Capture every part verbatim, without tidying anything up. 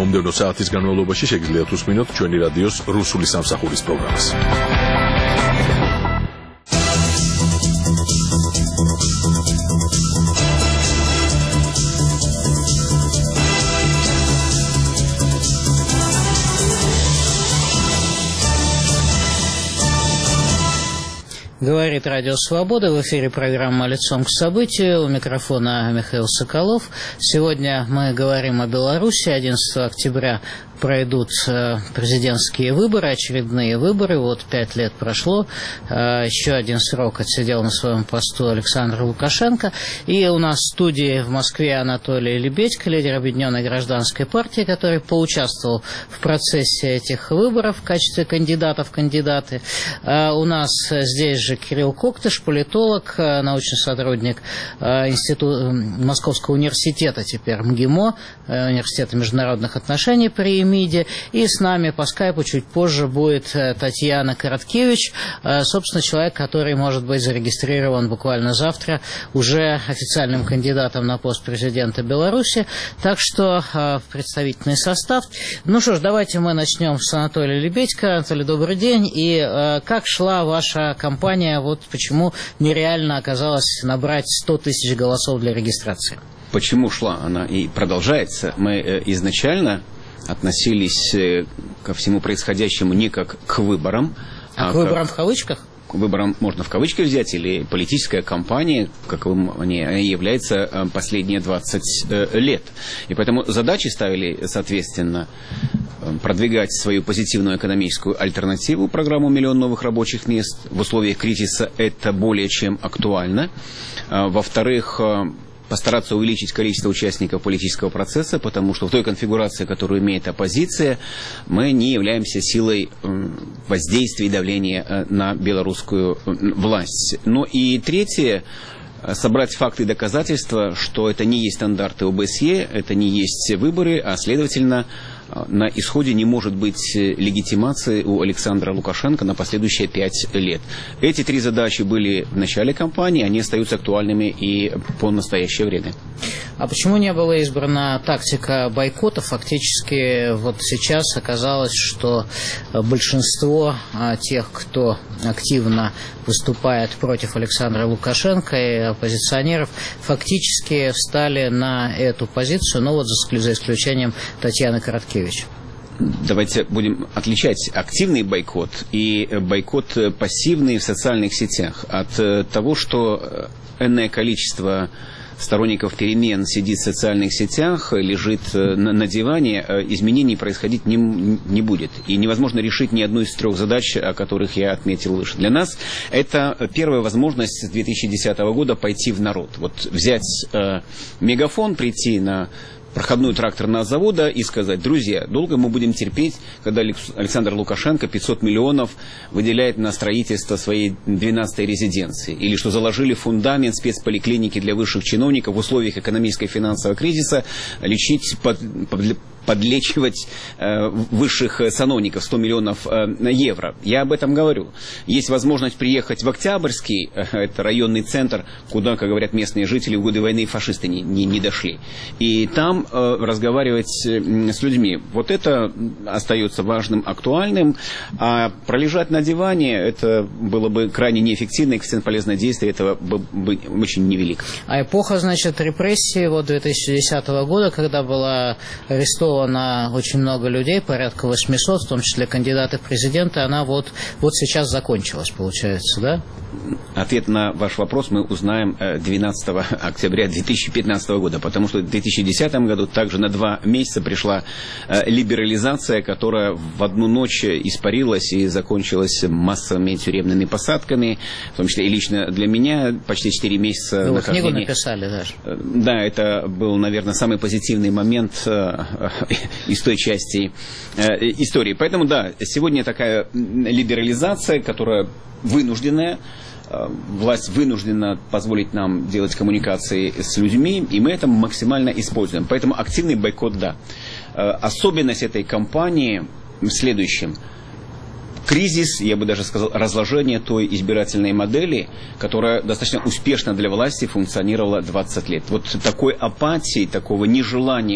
მომდევნო საათის განმავლობაში შეგიძლიათ უსმინოთ ჩვენი რადიოს რუსული სამსახურის პროგრამას. Говорит Радио Свобода. В эфире программа «Лицом к событию». У микрофона Михаил Соколов. Сегодня мы говорим о Беларуси. одиннадцатого октября пройдут президентские выборы, очередные выборы. Вот пять лет прошло. Еще один срок отсидел на своем посту Александр Лукашенко. И у нас в студии в Москве Анатолий Лебедько, лидер Объединенной гражданской партии, который поучаствовал в процессе этих выборов в качестве кандидата в кандидаты. У нас здесь же Кирилл Коктыш, политолог, научный сотрудник Института Московского университета, теперь МГИМО, Университета международных отношений при МИДе. И с нами по скайпу чуть позже будет Татьяна Короткевич, собственно, человек, который может быть зарегистрирован буквально завтра уже официальным кандидатом на пост президента Беларуси. Так что представительный состав. Ну что ж, давайте мы начнем с Анатолия Лебедько. Анатолий, добрый день. И как шла ваша кампания? Вот почему нереально оказалось набрать сто тысяч голосов для регистрации? Почему шла она и продолжается? Мы изначально относились ко всему происходящему не как к выборам. А, а к выборам как... в кавычках? К выборам можно в кавычках взять, или политическая кампания, каковым они являются последние двадцать лет. И поэтому задачи ставили, соответственно, продвигать свою позитивную экономическую альтернативу, программу «Миллион новых рабочих мест». В условиях кризиса это более чем актуально. Во-вторых, постараться увеличить количество участников политического процесса, потому что в той конфигурации, которую имеет оппозиция, мы не являемся силой воздействия и давления на белорусскую власть. Ну и третье, собрать факты и доказательства, что это не есть стандарты ОБСЕ, это не есть выборы, а следовательно, на исходе не может быть легитимации у Александра Лукашенко на последующие пять лет. Эти три задачи были в начале кампании, они остаются актуальными и по настоящее время. А почему не была избрана тактика бойкота? Фактически вот сейчас оказалось, что большинство тех, кто активно выступает против Александра Лукашенко и оппозиционеров, фактически встали на эту позицию, но вот за исключением Татьяны Короткевич. Давайте будем отличать активный бойкот и бойкот пассивный в социальных сетях от того, что энное количество сторонников перемен сидит в социальных сетях, лежит на, на диване, изменений происходить не, не будет. И невозможно решить ни одну из трех задач, о которых я отметил выше. Для нас это первая возможность с две тысячи десятого года пойти в народ. Вот взять э, мегафон, прийти на проходную тракторного завода и сказать: друзья, долго мы будем терпеть, когда Александр Лукашенко пятьсот миллионов выделяет на строительство своей двенадцатой резиденции, или что заложили фундамент спецполиклиники для высших чиновников в условиях экономического и финансового кризиса, лечить, под, под, подлечивать э, высших сановников сто миллионов э, евро. Я об этом говорю. Есть возможность приехать в Октябрьский, э, это районный центр, куда, как говорят местные жители, в годы войны фашисты не, не, не дошли. И там э, разговаривать э, с людьми. Вот это остается важным, актуальным. А пролежать на диване, это было бы крайне неэффективно, и, кстати, полезное действие этого бы, бы очень невелико. А эпоха, значит, репрессий вот две тысячи десятого года, когда была арестована на очень много людей, порядка восьмисот, в том числе кандидаты в президенты, она вот, вот сейчас закончилась, получается, да? Ответ на ваш вопрос мы узнаем двенадцатого октября две тысячи пятнадцатого года, потому что в две тысячи десятом году также на два месяца пришла либерализация, которая в одну ночь испарилась и закончилась массовыми тюремными посадками, в том числе и лично для меня почти четыре месяца Вы нахождения. Книгу написали даже. Да, это был, наверное, самый позитивный момент из той части истории. Поэтому, да, сегодня такая либерализация, которая вынужденная. Власть вынуждена позволить нам делать коммуникации с людьми, и мы это максимально используем. Поэтому активный бойкот, да. Особенность этой кампании в следующем. Кризис, я бы даже сказал, разложение той избирательной модели, которая достаточно успешно для власти функционировала двадцать лет. Вот такой апатии, такого нежелания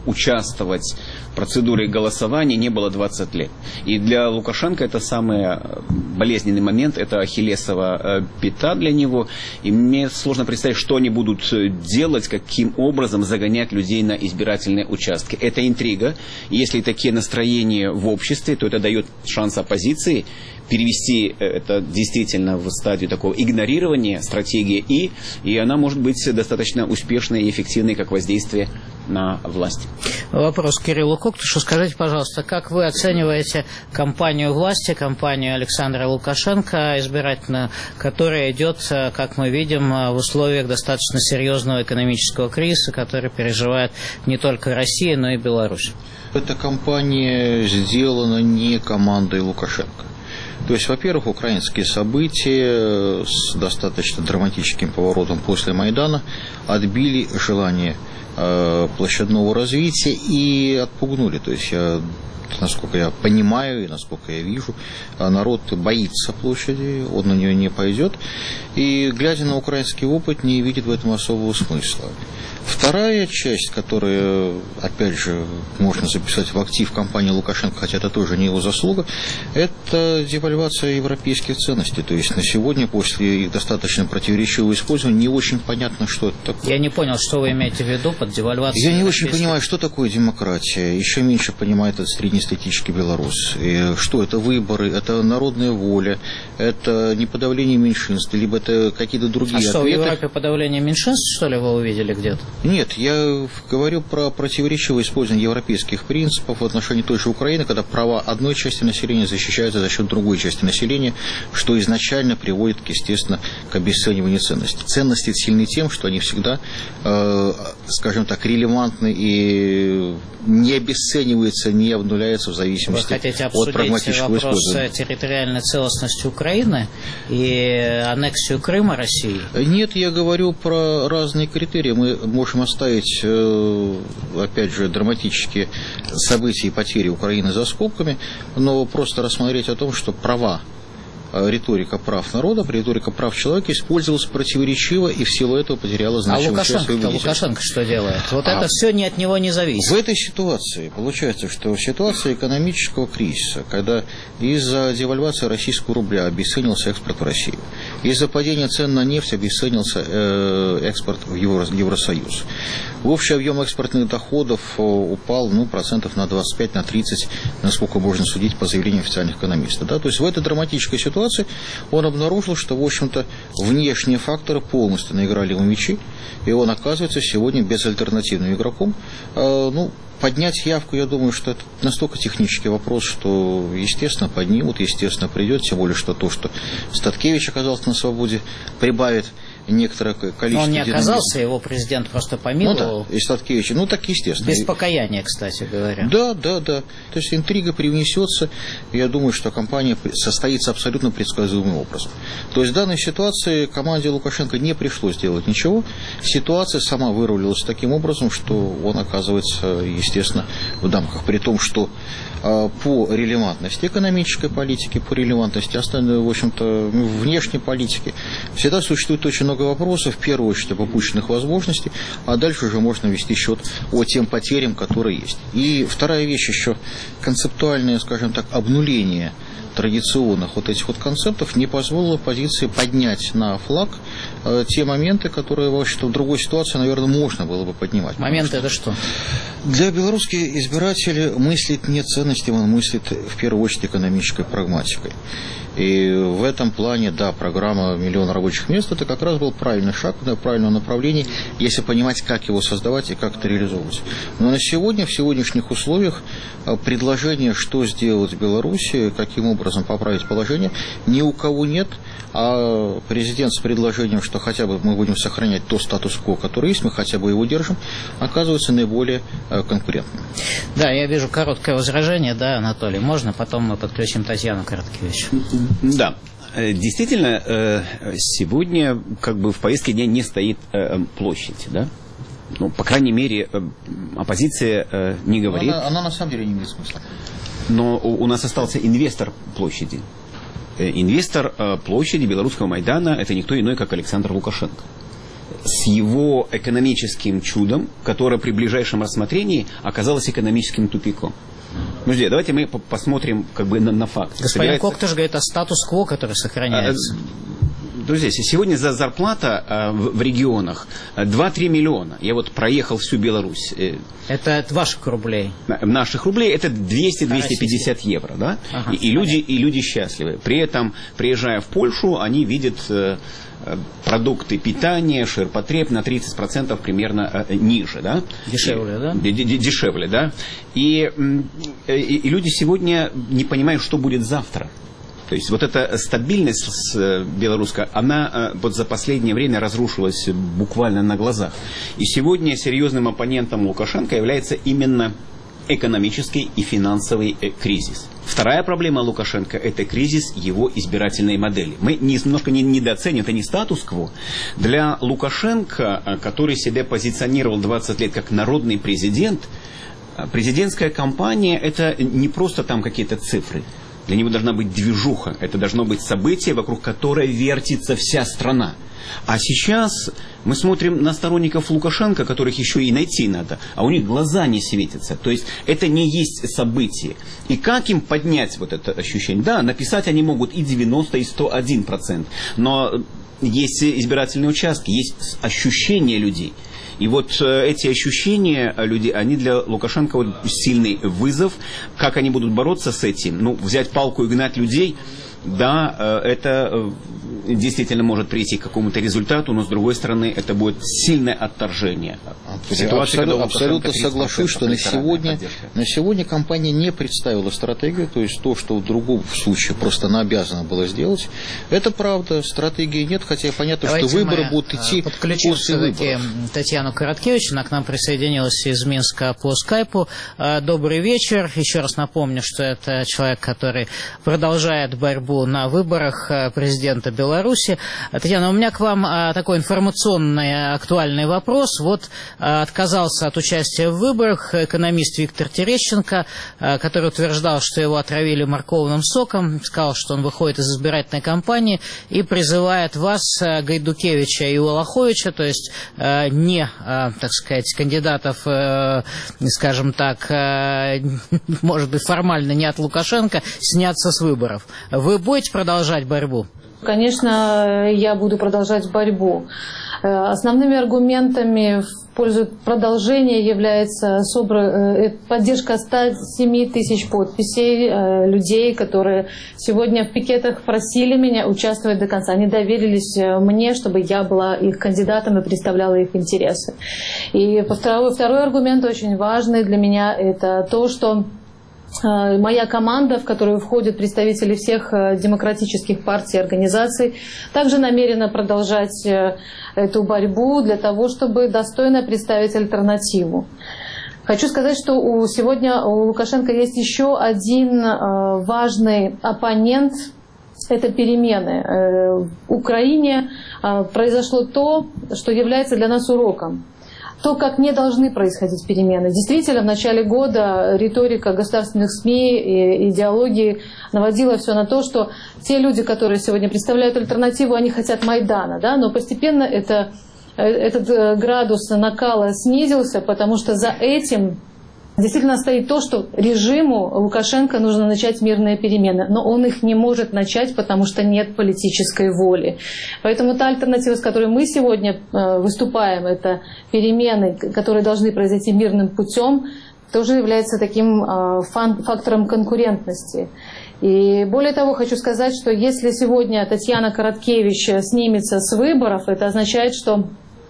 участвовать в процедуре голосования не было двадцать лет. И для Лукашенко это самый болезненный момент, это ахиллесова пята для него. И мне сложно представить, что они будут делать, каким образом загонять людей на избирательные участки. Это интрига. И если такие настроения в обществе, то это дает шанс оппозиции перевести это действительно в стадию такого игнорирования стратегии И, и она может быть достаточно успешной и эффективной как воздействие на власть. Вопрос к Кириллу Коктышу. Скажите, пожалуйста, как вы оцениваете кампанию власти, кампанию Александра Лукашенко, избирательную, которая идет, как мы видим, в условиях достаточно серьезного экономического кризиса, который переживает не только Россия, но и Беларусь? Эта кампания сделана не командой Лукашенко. То есть, во-первых, украинские события с достаточно драматическим поворотом после Майдана отбили желание э, площадного развития и отпугнули. То есть, я, насколько я понимаю и насколько я вижу, народ боится площади, он на нее не пойдет. И, глядя на украинский опыт, не видит в этом особого смысла. Вторая часть, которую, опять же, можно записать в актив кампании Лукашенко, хотя это тоже не его заслуга, это девальвация европейских ценностей. То есть на сегодня, после их достаточно противоречивого использования, не очень понятно, что это такое. Я не понял, что вы имеете в виду под девальвацией. Я не очень понимаю, что такое демократия. Еще меньше понимает этот среднестатистический белорус. И что это выборы, это народная воля, это не подавление меньшинств, либо это какие-то другие ответы. А что, ответы. в Европе подавление меньшинств, что ли, вы увидели где-то? Нет, я говорю про противоречивое использование европейских принципов в отношении той же Украины, когда права одной части населения защищаются за счет другой части населения, что изначально приводит, естественно, к обесцениванию ценностей. Ценности сильны тем, что они всегда, э, скажем так, релевантны и не обесцениваются, не обнуляются в зависимости от прагматического использования. Вы хотите обсудить вопрос территориальной целостности Украины и аннексию Крыма России? Нет, я говорю про разные критерии. Мы можем оставить, опять же, драматические события и потери Украины за скобками, но просто рассмотреть о том, что права, риторика прав народа, риторика прав человека использовалась противоречиво и в силу этого потеряла значимую часть своего деятельности. А Лукашенко что делает? Вот а это все не от него не зависит. В этой ситуации, получается, что в ситуации экономического кризиса, когда из-за девальвации российского рубля обесценился экспорт в Россию, из-за падения цен на нефть обесценился экспорт в Евросоюз, общий объем экспортных доходов упал ну, процентов на двадцать пять - тридцать, насколько можно судить по заявлению официальных экономистов. Да? То есть в этой драматической ситуации он обнаружил, что, в общем-то, внешние факторы полностью наиграли ему мячи, и он оказывается сегодня безальтернативным игроком. Э, ну, поднять явку, я думаю, что это настолько технический вопрос, что, естественно, поднимут, естественно, придет, тем более, что то, что Статкевич оказался на свободе, прибавит некоторое количество... Но он не оказался, его президент просто помиловал. Ну да, и Статкевич, ну так естественно. Без покаяния, кстати говоря. Да, да, да. То есть интрига привнесется, я думаю, что кампания состоится абсолютно предсказуемым образом. То есть в данной ситуации команде Лукашенко не пришлось делать ничего. Ситуация сама выровнялась таким образом, что он оказывается, естественно, в дамках. При том, что по релевантности экономической политики, по релевантности остальной, в общем-то, внешней политики, всегда существует очень много вопросов, в первую очередь об упущенных возможностях, а дальше уже можно вести счет о тем потерям, которые есть. И вторая вещь еще, концептуальное, скажем так, обнуление традиционных вот этих вот концептов не позволило оппозиции поднять на флаг э, те моменты, которые, в общем-то, в другой ситуации, наверное, можно было бы поднимать. Моменты это что? Для белорусских избирателей мыслит не ценностями, он мыслит в первую очередь экономической прагматикой. И в этом плане, да, программа «Миллион рабочих мест» это как раз был правильный шаг, да, правильное направление, если понимать, как его создавать и как это реализовывать. Но на сегодня, в сегодняшних условиях, предложение, что сделать в Беларуси, каким образом поправить положение, ни у кого нет, а президент с предложением, что хотя бы мы будем сохранять то статус-кво, который есть, мы хотя бы его держим, оказывается наиболее конкурентным. Да, я вижу короткое возражение, да, Анатолий, можно, потом мы подключим Татьяну Короткевич. Да, действительно, сегодня как бы в повестке дня не стоит площадь, да? Ну, по крайней мере, оппозиция не говорит. Она, она на самом деле не имеет смысла. Но у нас остался инвестор площади. Инвестор площади Белорусского Майдана – это никто иной, как Александр Лукашенко. с его экономическим чудом, которое при ближайшем рассмотрении оказалось экономическим тупиком. Друзья, давайте мы посмотрим как бы на, на факт. Господин Собирается... Коктыш говорит о статус-кво, который сохраняется. Друзья, сегодня за зарплата в регионах два-три миллиона. Я вот проехал всю Беларусь. Это от ваших рублей? Наших рублей это двести-двести пятьдесят евро. Да? Ага, и, и, люди, и люди счастливы. При этом, приезжая в Польшу, они видят продукты питания, ширпотреб на тридцать процентов примерно ниже. Да? Дешевле, да? Дешевле, да. И, и, и люди сегодня не понимают, что будет завтра. То есть вот эта стабильность белорусская, она вот за последнее время разрушилась буквально на глазах. И сегодня серьезным оппонентом Лукашенко является именно экономический и финансовый кризис. Вторая проблема Лукашенко – это кризис его избирательной модели. Мы немножко недооценим, это не статус-кво. Для Лукашенко, который себя позиционировал двадцать лет как народный президент, президентская кампания – это не просто там какие-то цифры. Для него должна быть движуха, это должно быть событие, вокруг которой вертится вся страна. А сейчас мы смотрим на сторонников Лукашенко, которых еще и найти надо, а у них глаза не светятся. То есть это не есть событие. И как им поднять вот это ощущение? Да, написать они могут и девяносто, и сто один процент, но есть избирательные участки, есть ощущения людей. И вот эти ощущения людей, они для Лукашенко вот сильный вызов. Как они будут бороться с этим? Ну, взять палку и гнать людей, да, это действительно может прийти к какому-то результату, но с другой стороны это будет сильное отторжение. Ситуация, абсолютно абсолютно соглашусь, что на сегодня, на сегодня компания не представила стратегию, то есть то, что в другом случае просто она обязана была сделать. Это правда, стратегии нет, хотя понятно, Давайте что выборы будут идти после выборов. Татьяну Короткевич, она к нам присоединилась из Минска по скайпу. Добрый вечер. Еще раз напомню, что это человек, который продолжает борьбу на выборах президента Беларуси. Татьяна, у меня к вам такой информационный актуальный вопрос. Вот отказался от участия в выборах экономист Виктор Терещенко, который утверждал, что его отравили морковным соком, сказал, что он выходит из избирательной кампании и призывает вас, Гайдукевича и Волоховича, то есть не, так сказать, кандидатов, скажем так, может быть, формально не от Лукашенко, сняться с выборов. Вы будете продолжать борьбу? Конечно, я буду продолжать борьбу. Основными аргументами в пользу продолжения является поддержка ста семи тысяч подписей людей, которые сегодня в пикетах просили меня участвовать до конца. Они доверились мне, чтобы я была их кандидатом и представляла их интересы. И второй, второй аргумент очень важный для меня – это то, что моя команда, в которую входят представители всех демократических партий и организаций, также намерена продолжать эту борьбу для того, чтобы достойно представить альтернативу. Хочу сказать, что у, сегодня у Лукашенко есть еще один важный оппонент. Это перемены. В Украине произошло то, что является для нас уроком. То, как не должны происходить перемены. Действительно, в начале года риторика государственных СМИ и идеологии наводила все на то, что те люди, которые сегодня представляют альтернативу, они хотят Майдана, да? Но постепенно это, этот градус накала снизился, потому что за этим действительно стоит то, что режиму Лукашенко нужно начать мирные перемены, но он их не может начать, потому что нет политической воли. Поэтому та альтернатива, с которой мы сегодня выступаем, это перемены, которые должны произойти мирным путем, тоже является таким фактором конкурентности. И более того, хочу сказать, что если сегодня Татьяна Короткевич снимется с выборов, это означает, что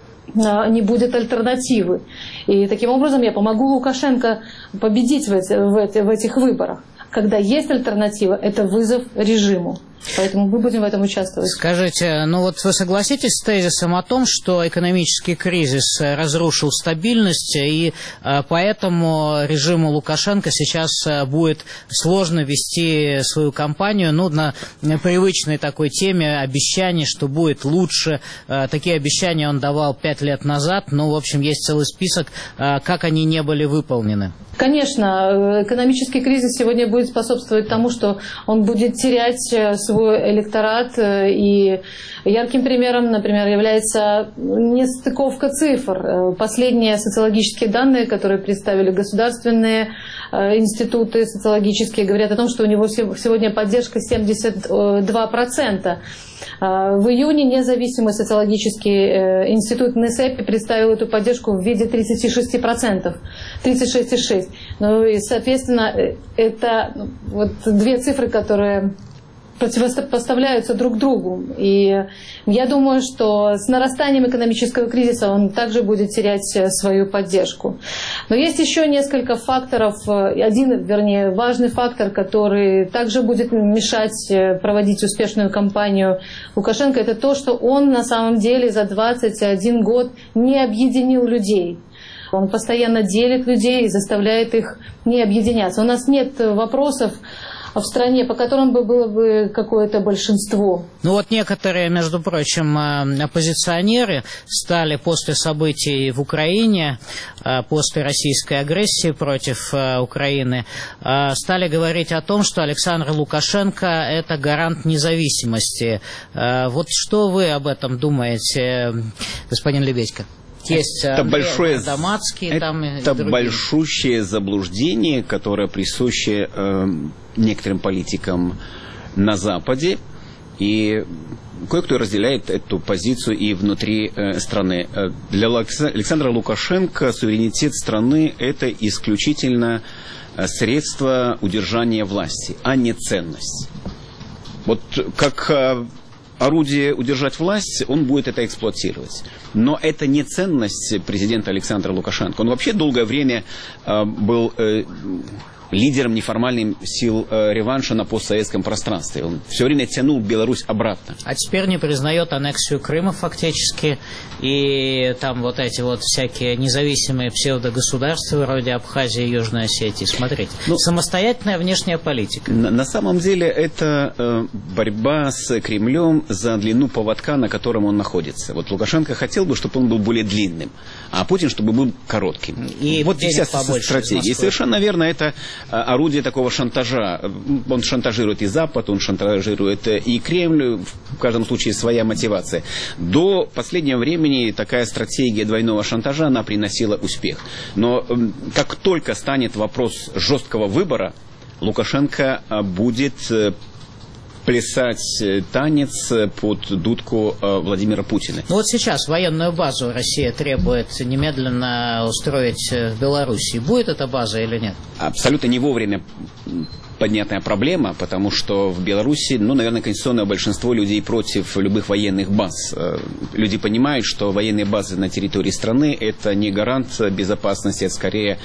не будет альтернативы. И таким образом я помогу Лукашенко победить в, эти, в, эти, в этих выборах. Когда есть альтернатива, это вызов режиму. Поэтому мы будем в этом участвовать. Скажите, ну вот вы согласитесь с тезисом о том, что экономический кризис разрушил стабильность, и поэтому режиму Лукашенко сейчас будет сложно вести свою кампанию, ну, на привычной такой теме обещаний, что будет лучше. Такие обещания он давал пять лет назад, но, в общем, есть целый список, как они не были выполнены. Конечно, экономический кризис сегодня будет способствовать тому, что он будет терять свой электорат. И ярким примером, например, является нестыковка цифр. Последние социологические данные, которые представили государственные институты социологические, говорят о том, что у него сегодня поддержка семьдесят два процента. В июне независимый социологический институт НСЭПИ представил эту поддержку в виде тридцати шести процентов. тридцать шесть целых шесть десятых. Ну и, соответственно, это вот две цифры, которые противопоставляются друг другу. И я думаю, что с нарастанием экономического кризиса он также будет терять свою поддержку. Но есть еще несколько факторов. Один, вернее, важный фактор, который также будет мешать проводить успешную кампанию Лукашенко, это то, что он на самом деле за двадцать один год не объединил людей. Он постоянно делит людей и заставляет их не объединяться. У нас нет вопросов в стране, по которым бы было бы какое-то большинство. Ну вот некоторые, между прочим, оппозиционеры стали после событий в Украине, после российской агрессии против Украины, стали говорить о том, что Александр Лукашенко – это гарант независимости. Вот что вы об этом думаете, господин Лебедько? Есть это большое, Даматский, это там и большущее заблуждение, которое присуще э, некоторым политикам на Западе, и кое-кто разделяет эту позицию и внутри э, страны. Для Александра Лукашенко суверенитет страны – это исключительно средство удержания власти, а не ценность. Вот как орудие удержать власть, он будет это эксплуатировать. Но это не ценность президента Александра Лукашенко. Он вообще долгое время э, был э, лидером неформальных сил э, реванша на постсоветском пространстве. Он все время тянул Беларусь обратно. А теперь не признает аннексию Крыма фактически. И там вот эти вот всякие независимые псевдогосударства вроде Абхазии и Южной Осетии. Смотрите, ну, самостоятельная внешняя политика. На, на самом деле это э, борьба с Кремлем за длину поводка, на котором он находится. Вот Лукашенко хотел бы, чтобы он был более длинным, а Путин, чтобы был коротким. И вот вся стратегия. И совершенно верно, это орудие такого шантажа. Он шантажирует и Запад, он шантажирует и Кремль, в каждом случае своя мотивация. До последнего времени такая стратегия двойного шантажа, она приносила успех. Но как только станет вопрос жесткого выбора, Лукашенко будет плясать танец под дудку Владимира Путина. Ну вот сейчас военную базу Россия требует немедленно устроить в Беларуси. Будет эта база или нет? Абсолютно не вовремя поднятая проблема, потому что в Беларуси, ну, наверное, конституционное большинство людей против любых военных баз. Люди понимают, что военные базы на территории страны – это не гарант безопасности, это скорее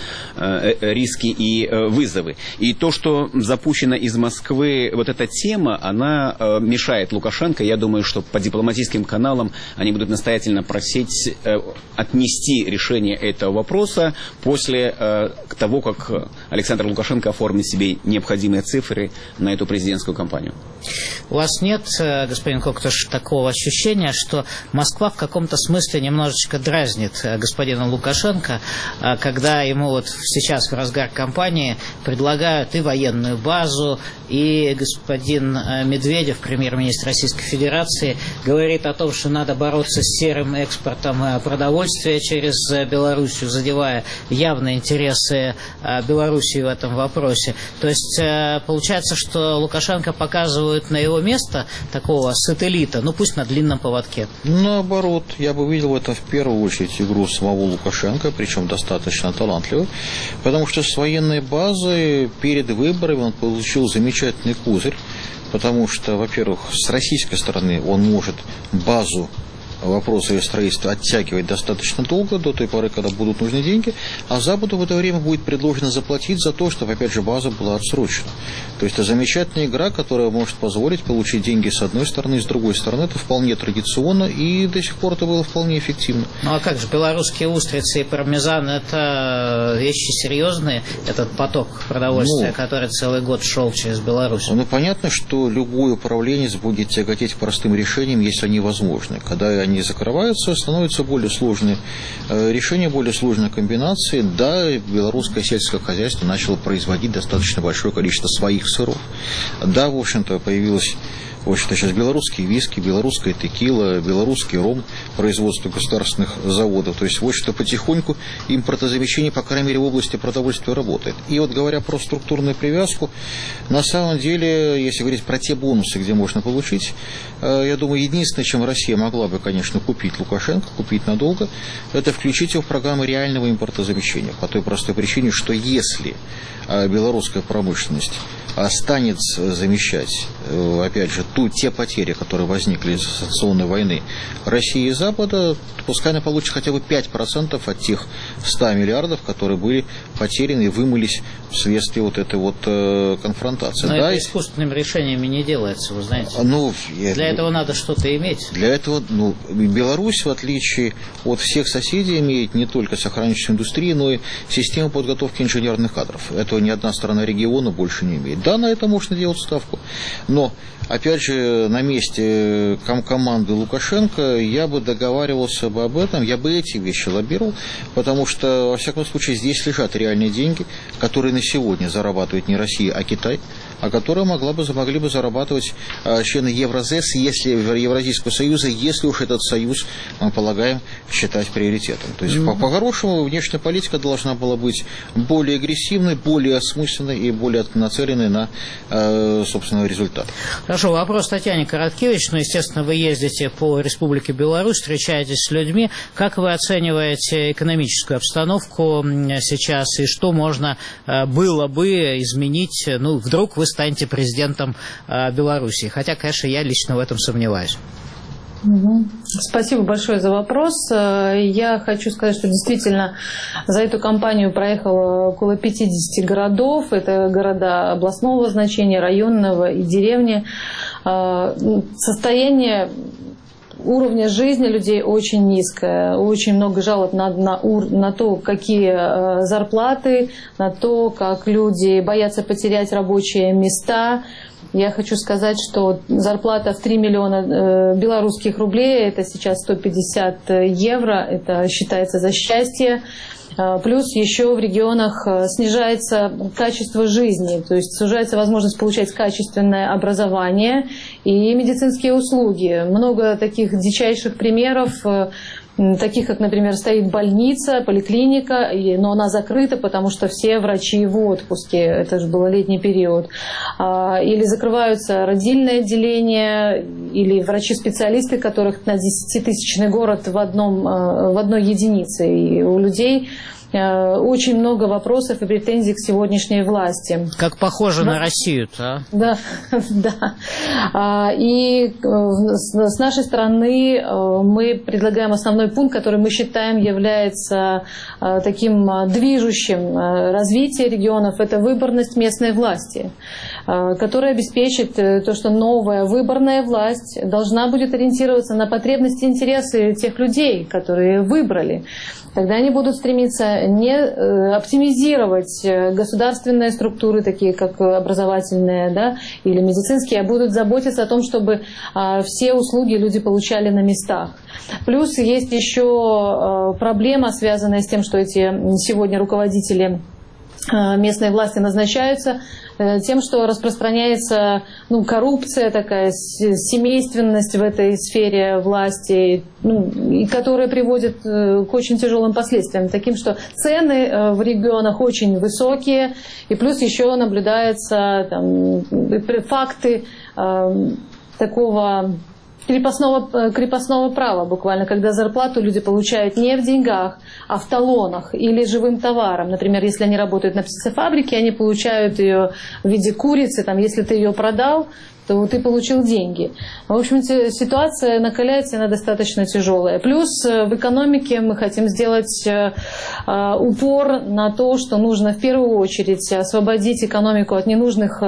риски и вызовы. И то, что запущена из Москвы вот эта тема, она мешает Лукашенко. Я думаю, что по дипломатическим каналам они будут настоятельно просить отнести решение этого вопроса после того, как Александр Лукашенко оформит себе необходимые цифры на эту президентскую кампанию. У вас нет, господин Коктыш, такого ощущения, что Москва в каком-то смысле немножечко дразнит господина Лукашенко, когда ему вот сейчас в разгар кампании предлагают и военную базу, и господин Медведев, премьер-министр Российской Федерации, говорит о том, что надо бороться с серым экспортом продовольствия через Белоруссию, задевая явные интересы Белоруссии в этом вопросе. То есть получается, что Лукашенко показывает на его место такого сателлита, ну пусть на длинном поводке. Наоборот, я бы видел в этом в первую очередь игру самого Лукашенко, причем достаточно талантливую, потому что с военной базой перед выборами он получил замечательный козырь, потому что, во-первых, с российской стороны он может базу вопросы строительства оттягивать достаточно долго, до той поры, когда будут нужны деньги, а Западу в это время будет предложено заплатить за то, чтобы, опять же, база была отсрочена. То есть это замечательная игра, которая может позволить получить деньги с одной стороны, и с другой стороны. Это вполне традиционно, и до сих пор это было вполне эффективно. Ну а как же, белорусские устрицы и пармезан – это вещи серьезные, этот поток продовольствия, ну, который целый год шел через Беларусь? Ну, понятно, что любой управленец будет тяготеть к простым решениям, если они возможны. Когда они они закрываются, становятся более сложные решения, более сложные комбинации. Да, белорусское сельское хозяйство начало производить достаточно большое количество своих сыров. Да, в общем-то, появилось... В общем-то, сейчас белорусские виски, белорусская текила, белорусский ром, производство государственных заводов. То есть, в общем-то, потихоньку импортозамещение, по крайней мере, в области продовольствия работает. И вот говоря про структурную привязку, на самом деле, если говорить про те бонусы, где можно получить, я думаю, единственное, чем Россия могла бы, конечно, купить Лукашенко, купить надолго, это включить его в программу реального импортозамещения. По той простой причине, что если белорусская промышленность станет замещать, опять же, ту, те потери, которые возникли из санкционной войны России и Запада, пускай она получит хотя бы пять процентов от тех ста миллиардов, которые были потеряны и вымылись вследствие вот этой вот э, конфронтации. Но да, это искусственными решениями не делается, вы знаете. Ну, для я, этого надо что-то иметь. Для этого, ну, Беларусь, в отличие от всех соседей, имеет не только сохранившуюся индустрию, но и систему подготовки инженерных кадров. Этого ни одна страна региона больше не имеет. Да, на это можно делать ставку, но, опять же, на месте ком- команды Лукашенко я бы договаривался бы об этом, я бы эти вещи лоббировал, потому что, во всяком случае, здесь лежат реальные деньги, которые на сегодня зарабатывает не Россия, а Китай, а которые могла бы, могли бы зарабатывать а, члены Евразес, если Евразийского союза, если уж этот союз, мы полагаем, считать приоритетом. То есть, mm-hmm. по-хорошему, внешняя политика должна была быть более агрессивной, более осмысленной и более нацеленной на, а, собственно, результат. Хорошо, вопрос Татьяне Короткевич. Ну, естественно, вы ездите по Республике Беларусь, встречаетесь с людьми. Как вы оцениваете экономическую обстановку сейчас и что можно было бы изменить? Ну, вдруг вы станете президентом э, Беларуси. Хотя, конечно, я лично в этом сомневаюсь. Угу. Спасибо большое за вопрос. Я хочу сказать, что действительно за эту кампанию проехало около пятидесяти городов. Это города областного значения, районного и деревни. Состояние уровня жизни людей очень низкое. Очень много жалоб на, на, на то, какие э, зарплаты, на то, как люди боятся потерять рабочие места. Я хочу сказать, что зарплата в три миллиона э, белорусских рублей, это сейчас сто пятьдесят евро, это считается за счастье. Плюс еще в регионах снижается качество жизни, то есть сужается возможность получать качественное образование и медицинские услуги. Много таких дичайших примеров, таких как, например, стоит больница, поликлиника, но она закрыта, потому что все врачи в отпуске, это же был летний период. Или закрываются родильные отделения, или врачи-специалисты, которых на десятитысячный город в, одном, в одной единице. И у людей очень много вопросов и претензий к сегодняшней власти. Как похоже да. на Россию-то. Да, да. И с нашей стороны мы предлагаем основной пункт, который мы считаем является таким движущим развития регионов, это выборность местной власти, которая обеспечит то, что новая выборная власть должна будет ориентироваться на потребности и интересы тех людей, которые выбрали. Тогда они будут стремиться не оптимизировать государственные структуры, такие как образовательные, да, или медицинские, а будут заботиться о том, чтобы все услуги люди получали на местах. Плюс есть еще проблема, связанная с тем, что эти сегодня руководители местной власти назначаются, тем, что распространяется ну, коррупция, такая семейственность в этой сфере власти, ну, и которая приводит к очень тяжелым последствиям, таким, что цены в регионах очень высокие, и плюс еще наблюдаются там, факты э, такого крепостного, крепостного права буквально, когда зарплату люди получают не в деньгах, а в талонах или живым товаром. Например, если они работают на птицефабрике, они получают ее в виде курицы, там, если ты ее продал, то ты получил деньги. В общем, ситуация накаляется, она достаточно тяжелая. Плюс в экономике мы хотим сделать упор на то, что нужно в первую очередь освободить экономику от ненужных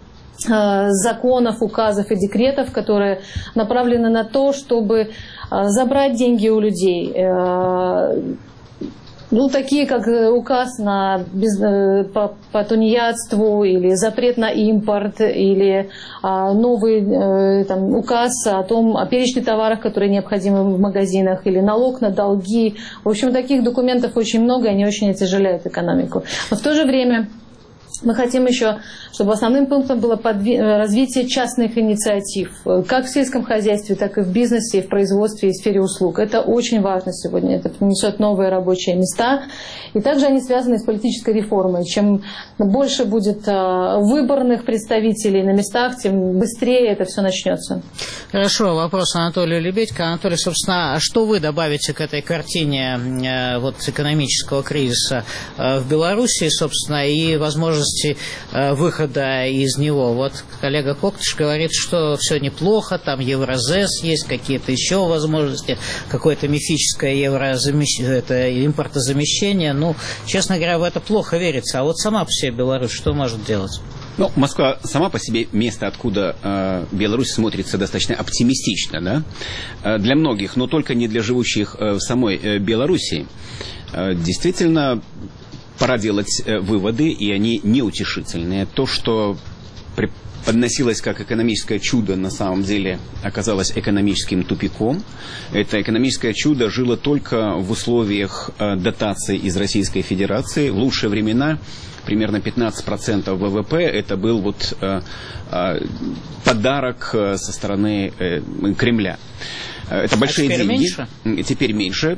законов, указов и декретов, которые направлены на то, чтобы забрать деньги у людей, Ну, такие, как указ на без, по, по тунеядству, или запрет на импорт, или а, новый там, указ о том, о перечне товаров, которые необходимы в магазинах, или налог на долги. В общем, таких документов очень много, и они очень отяжеляют экономику. Но в то же время мы хотим еще, чтобы основным пунктом было развитие частных инициатив, как в сельском хозяйстве, так и в бизнесе, и в производстве, и в сфере услуг. Это очень важно сегодня, это принесет новые рабочие места. И также они связаны с политической реформой. Чем больше будет выборных представителей на местах, тем быстрее это все начнется. Хорошо, вопрос Анатолию Лебедько. Анатолий, собственно, а что вы добавите к этой картине вот, экономического кризиса в Беларуси, собственно, и возможности выхода из него? Вот коллега Коктыш говорит, что все неплохо, там Евразес есть, какие-то еще возможности, какое-то мифическое еврозамещ... это импортозамещение. Ну, честно говоря, в это плохо верится. А вот сама по себе Беларусь что может делать? Ну, Москва сама по себе место, откуда э, Беларусь смотрится достаточно оптимистично, да? э, для многих, но только не для живущих э, в самой э, Беларуси. Э, действительно, пора делать э, выводы, и они неутешительные. То, что подносилось как экономическое чудо, на самом деле оказалось экономическим тупиком. Это экономическое чудо жило только в условиях э, дотаций из Российской Федерации. В лучшие времена примерно пятнадцать процентов ВВП это был вот, э, э, подарок э, со стороны э, Кремля. Это большие а теперь деньги. Меньше? Теперь меньше.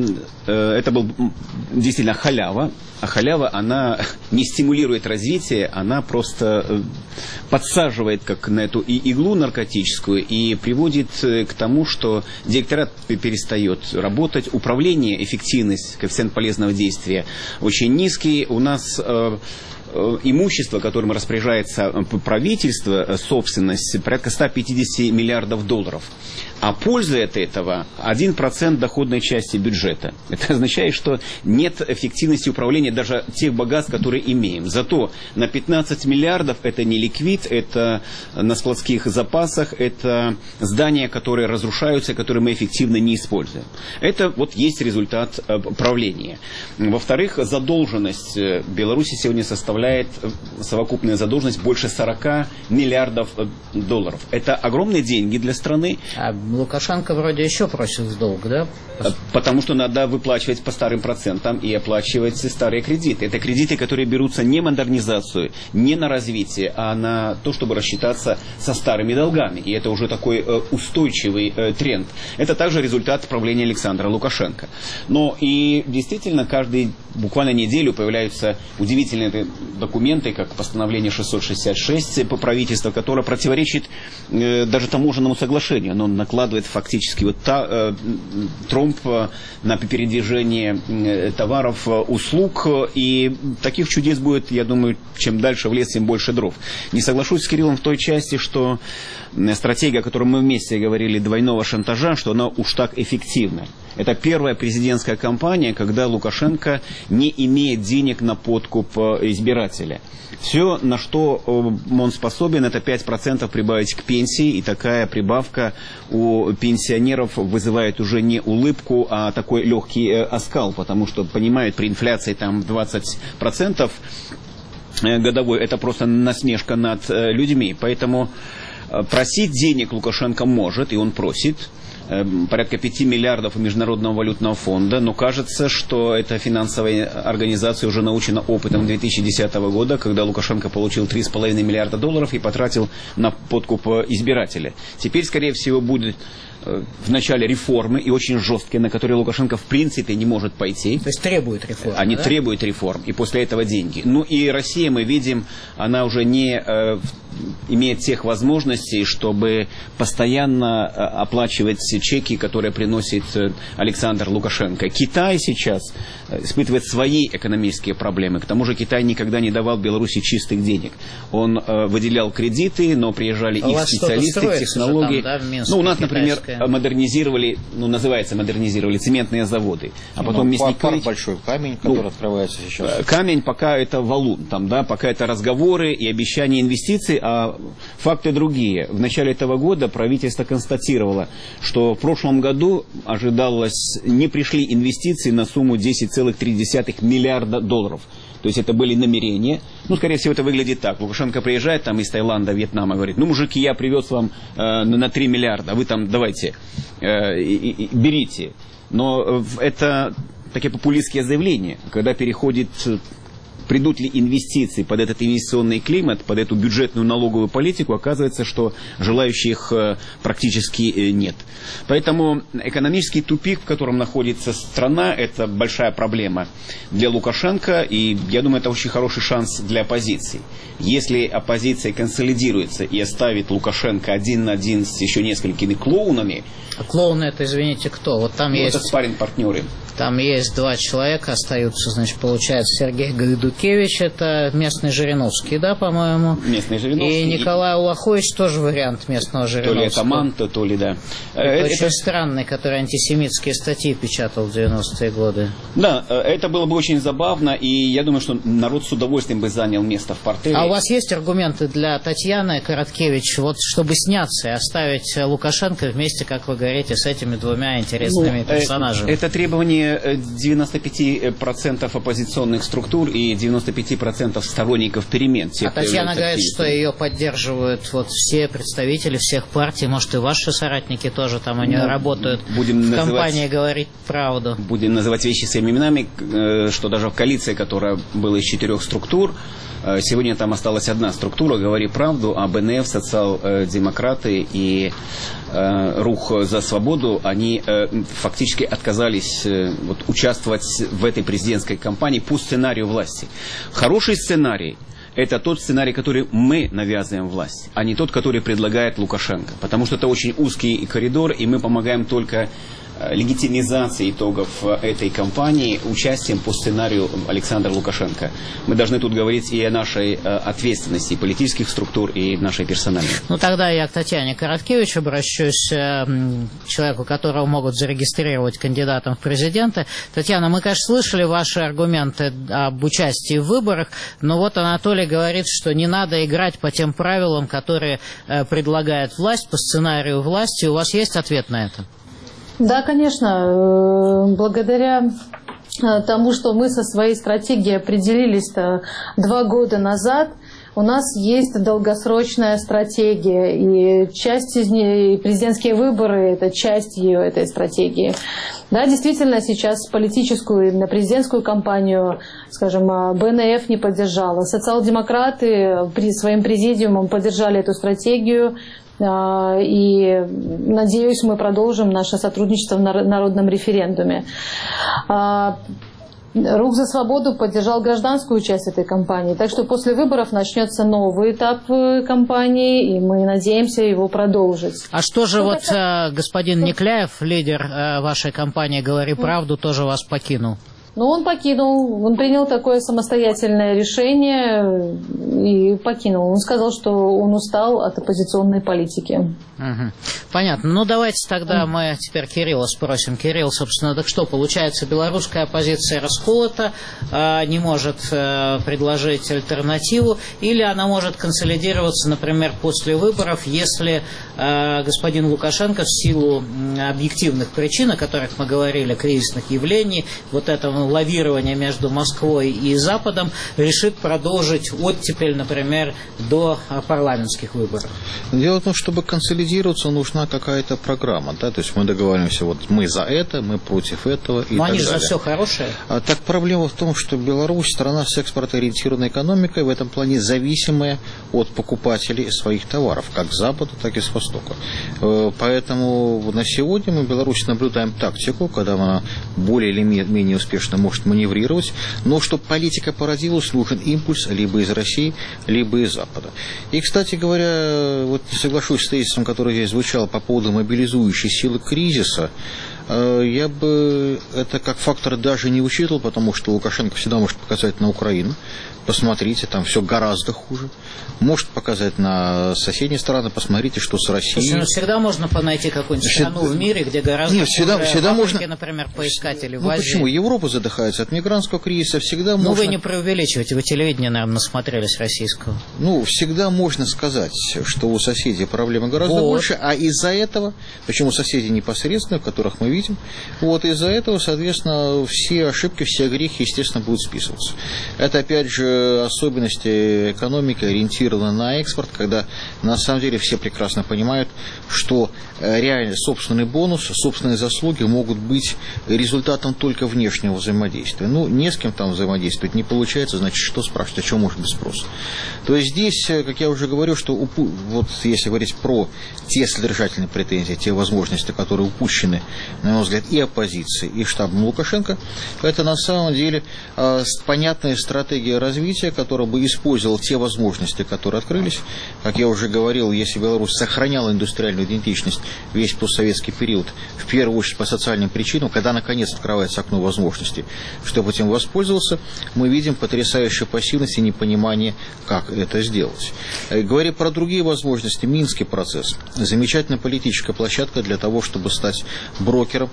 Это был действительно халява. А халява, она не стимулирует развитие, она просто подсаживает как на эту иглу наркотическую и приводит к тому, что директорат перестает работать, управление, эффективность, коэффициент полезного действия очень низкий. У нас имущество, которым распоряжается правительство, собственность, порядка ста пятидесяти миллиардов долларов. А польза от этого один процент доходной части бюджета. Это означает, что нет эффективности управления даже тех богатств, которые имеем. Зато на пятнадцать миллиардов это не ликвид, это на складских запасах, это здания, которые разрушаются, которые мы эффективно не используем. Это вот есть результат правления. Во-вторых, задолженность Беларуси сегодня составляет совокупная задолженность больше сорока миллиардов долларов. Это огромные деньги для страны. А Лукашенко вроде еще просит в долг, да? Потому что надо выплачивать по старым процентам и оплачивать старые кредиты. Это кредиты, которые берутся не на модернизацию, не на развитие, а на то, чтобы рассчитаться со старыми долгами. И это уже такой э, устойчивый э, тренд. Это также результат правления Александра Лукашенко. Но и действительно каждую буквально неделю появляются удивительные документы, как постановление шестьсот шестьдесят шесть по правительству, которое противоречит э, даже таможенному соглашению. Оно накладывает фактически вот та, э, тромб на передвижение э, товаров, э, услуг. И таких чудес будет, я думаю, чем дальше в лес, тем больше дров. Не соглашусь с Кириллом в той части, что стратегия, о которой мы вместе говорили, двойного шантажа, что она уж так эффективна. Это первая президентская кампания, когда Лукашенко не имеет денег на подкуп избирателя. Все, на что он способен, это пять процентов прибавить к пенсии, и такая прибавка у пенсионеров вызывает уже не улыбку, а такой легкий оскал, потому что понимают, при инфляции там двадцать процентов годовой, это просто насмешка над людьми. Поэтому просить денег Лукашенко может, и он просит. Порядка пяти миллиардов у Международного валютного фонда, но кажется, что эта финансовая организация уже научена опытом две тысячи десятого года, когда Лукашенко получил три с половиной миллиарда долларов и потратил на подкуп избирателя. Теперь, скорее всего, будет в начале реформы, и очень жесткие, на которые Лукашенко в принципе не может пойти. То есть требует реформ. Они да? требуют реформ, и после этого деньги. Ну и Россия, мы видим, она уже не э, имеет тех возможностей, чтобы постоянно э, оплачивать чеки, которые приносит э, Александр Лукашенко. Китай сейчас э, испытывает свои экономические проблемы. К тому же Китай никогда не давал Беларуси чистых денег. Он э, выделял кредиты, но приезжали а их специалисты, технологии. Там, да, ну, у нас, например, модернизировали, ну, называется модернизировали, цементные заводы. А потом ну, Мясникевич... Парк большой, камень, который ну, открывается сейчас. Камень пока это валун, там, да, пока это разговоры и обещания инвестиций, а факты другие. В начале этого года правительство констатировало, что в прошлом году ожидалось, не пришли инвестиции на сумму десять целых три десятых миллиарда долларов. То есть это были намерения. Ну, скорее всего, это выглядит так. Лукашенко приезжает там из Таиланда, Вьетнама, говорит: ну, мужики, я привез вам э, на три миллиарда, а вы там давайте, э, и, и, берите. Но это такие популистские заявления, когда переходит... Придут ли инвестиции под этот инвестиционный климат, под эту бюджетную налоговую политику, оказывается, что желающих практически нет. Поэтому экономический тупик, в котором находится страна, это большая проблема для Лукашенко, и я думаю, это очень хороший шанс для оппозиции. Если оппозиция консолидируется и оставит Лукашенко один на один с еще несколькими клоунами... А клоуны это, извините, кто? Вот там ну, есть... это спарринг-партнеры. Там есть два человека, остаются, значит, получается, Сергей Гайдукевич, это местный Жириновский, да, по-моему? Местный Жириновский. И Николай Улахович тоже вариант местного Жириновского. То ли это Манто, то ли, да. Это, это странный, который антисемитские статьи печатал в девяностые годы. Да, это было бы очень забавно, и я думаю, что народ с удовольствием бы занял место в портфеле. А у вас есть аргументы для Татьяны Короткевич, вот, чтобы сняться и оставить Лукашенко вместе, как вы говорите, с этими двумя интересными ну, персонажами? Это требование девяносто пять процентов оппозиционных структур и девяносто пять процентов сторонников перемен. А Татьяна говорит, что ее поддерживают вот все представители всех партий, может и ваши соратники тоже там у нее ну, работают будем в называть, компании «Говорить правду». Будем называть вещи своими именами, что даже в коалиции, которая была из четырех структур, сегодня там осталась одна структура «Говори правду», а БНФ, социал-демократы и э, Рух за свободу, они э, фактически отказались э, вот, участвовать в этой президентской кампании по сценарию власти. Хороший сценарий – это тот сценарий, который мы навязываем власть, а не тот, который предлагает Лукашенко. Потому что это очень узкий коридор, и мы помогаем только легитимизации итогов этой кампании участием по сценарию Александра Лукашенко. Мы должны тут говорить и о нашей ответственности, и политических структур, и нашей персональной. Ну, тогда я к Татьяне Короткевич обращусь, человеку, которого могут зарегистрировать кандидатом в президенты. Татьяна, мы, конечно, слышали ваши аргументы об участии в выборах, но вот Анатолий говорит, что не надо играть по тем правилам, которые предлагает власть, по сценарию власти. У вас есть ответ на это? Да, конечно. Благодаря тому, что мы со своей стратегией определились два года назад, у нас есть долгосрочная стратегия, и часть из нее, президентские выборы, это часть ее, этой стратегии. Да, действительно, сейчас политическую, именно президентскую кампанию, скажем, БНФ не поддержала. Социал-демократы при своим президиумом поддержали эту стратегию. И, надеюсь, мы продолжим наше сотрудничество в народном референдуме. Рух за свободу поддержал гражданскую часть этой кампании. Так что после выборов начнется новый этап кампании, и мы надеемся его продолжить. А что же вот это... господин Никляев, лидер вашей кампании «Говори правду», тоже вас покинул? Но он покинул, он принял такое самостоятельное решение и покинул. Он сказал, что он устал от оппозиционной политики. Угу. Понятно. Ну, давайте тогда мы теперь Кирилла спросим. Кирилл, собственно, так что, получается, белорусская оппозиция расколота, не может предложить альтернативу, или она может консолидироваться, например, после выборов, если господин Лукашенко в силу объективных причин, о которых мы говорили, кризисных явлений, вот этого лавирования между Москвой и Западом, решит продолжить оттепель, например, до парламентских выборов? Дело в том, чтобы консолидироваться, нужна какая-то программа. Да? То есть мы договариваемся, вот мы за это, мы против этого и Но так они же далее. за все хорошее. А так проблема в том, что Беларусь страна с экспортоориентированной экономикой, в этом плане зависимая от покупателей своих товаров, как с Запада, так и с Востока. Поэтому на сегодня мы в Беларуси наблюдаем тактику, когда она более или менее успешно может маневрировать, но чтобы политика породилась, нужен импульс либо из России, либо из Запада. И, кстати говоря, вот соглашусь с тезисом, который здесь звучал по поводу мобилизующей силы кризиса, я бы это как фактор даже не учитывал, потому что Лукашенко всегда может показать на Украину. Посмотрите, там все гораздо хуже. Может показать на соседние страны, посмотрите, что с Россией. Слушай, ну всегда можно найти какую-нибудь страну в мире, где гораздо Нет, всегда, хуже. всегда в Африке, можно... например, поискать или в ну, Азии. Почему? Европа задыхается от мигрантского кризиса, всегда ну, можно... Ну, вы не преувеличиваете, вы телевидение, наверное, насмотрелись российского. Ну, всегда можно сказать, что у соседей проблемы гораздо вот. больше, а из-за этого, почему соседи непосредственно, которых мы видим, вот из-за этого, соответственно, все ошибки, все грехи, естественно, будут списываться. Это, опять же, особенность экономики, ориентирована на экспорт, когда на самом деле все прекрасно понимают, что реально собственный бонус, собственные заслуги могут быть результатом только внешнего взаимодействия. Ну, не с кем там взаимодействовать не получается, значит, что спрашивать, о чем может быть спрос. То есть здесь, как я уже говорю, что вот если говорить про те содержательные претензии, те возможности, которые упущены, на мой взгляд, и оппозицией, и штабом Лукашенко, это на самом деле понятная стратегия развития, которая бы использовал те возможности, которые открылись. Как я уже говорил, если Беларусь сохраняла индустриальную идентичность весь постсоветский период, в первую очередь по социальным причинам, когда наконец открывается окно возможностей, чтобы этим воспользоваться, мы видим потрясающую пассивность и непонимание, как это сделать. Говоря про другие возможности, Минский процесс. Замечательная политическая площадка для того, чтобы стать брокером